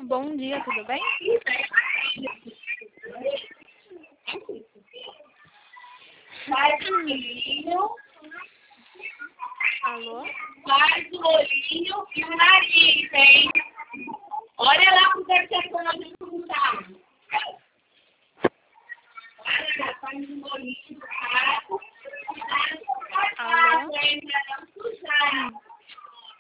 Bom dia, tudo bem? Faz o olhinho. Alô? Faz o olhinho e o nariz, hein? Olha lá pro terceiro.